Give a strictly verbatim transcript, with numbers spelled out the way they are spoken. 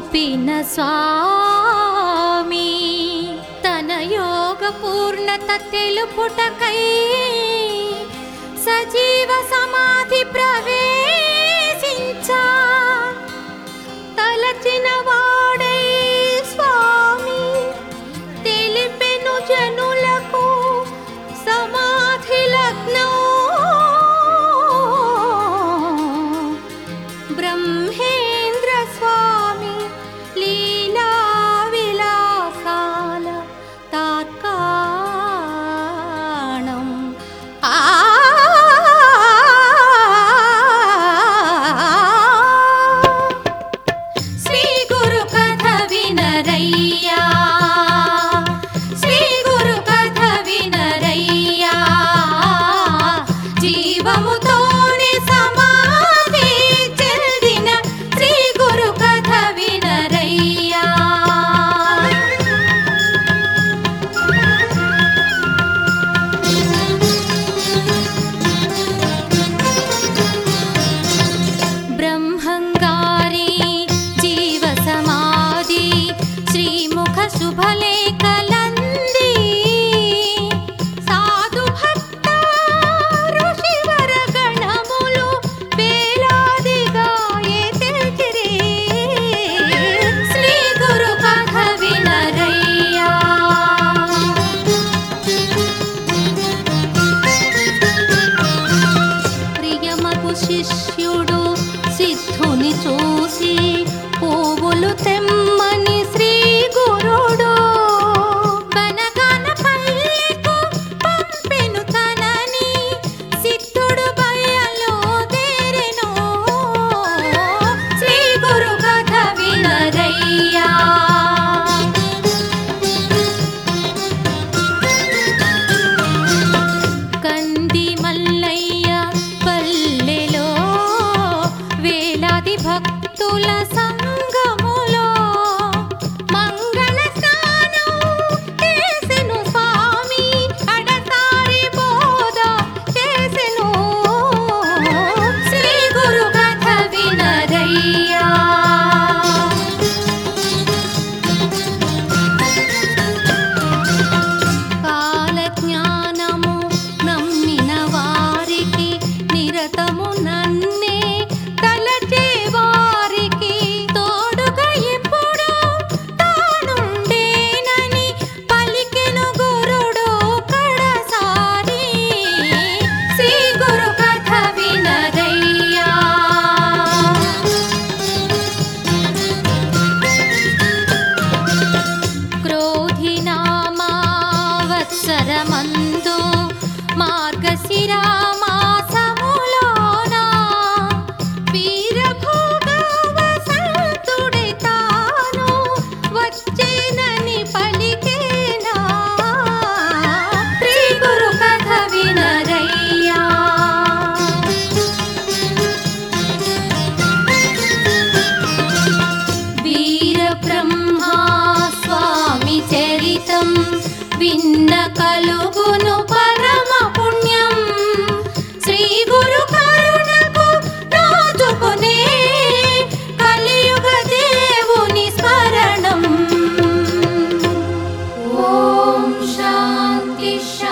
చూపిన స్వామి తన యోగ పూర్ణత తెలుపుటకై సజీవ సమాధి ప్రవేశించా తలచిన వాడై స్వామి తెలిపెను జనులకు సమాధి లగ్నం బ్రహ్మేంద్ర స్వామి లీలా విలాసాల తార్కాణం ఆ శ్రీ గురు కథ వినరయ్యా శ్రీ గురు కథ వినరయ్యా జీవముతోనే సమాధి చెందిన శ్రీ గురు కథ వినరయ్యా బ్రహ్మంగారి జీవ సమాధి శ్రీముఖ శుభలేఖలంది సాధు భక్త ఋషివర గణములు వేలాదిగా ఎదిగిరే శ్రీ గురు కథ వినరయ్యా ప్రియమగు శిష్యుడు సిద్ధుని చూసి పువ్వులు తెమ్మని శ్రీ గురుడు బనగాన పల్లెకు పంపెను తనని సిద్ధుడు బయలో దేరెను శ్రీ గురు కథ వినరయ్యా కంది మల్లయ్య పల్లెలో వేలాది భక్తుల సంగములో మంగళ స్నానం చేసెను స్వామి అడసారి బోధ చేసెను శ్రీ గురు కథ వినరయ్యా కాల జ్ఞానము నమ్మిన వారికి నిరతము నన్నే తలచే వారికి తోడుగా ఎప్పుడు తానుండేనని పలికెను గురుడు కడసారి శ్రీ గురు కథ వినరయ్యా క్రోధినామా వత్సరమందు మార్గశిరా మాసములోన వీరభోగ వసంతుడే తాను వచ్చేనని పలికేనా శ్రీ గురు కథ వినరయ్యా వీర బ్రహ్మా స్వామి చరితం విన్న కలుగును పరమ పుణ్యం శ్రీ గురు కరుణకు నోచుకునే కలియుగ దేవుని స్మరణం ఓం శాంతి శాంతి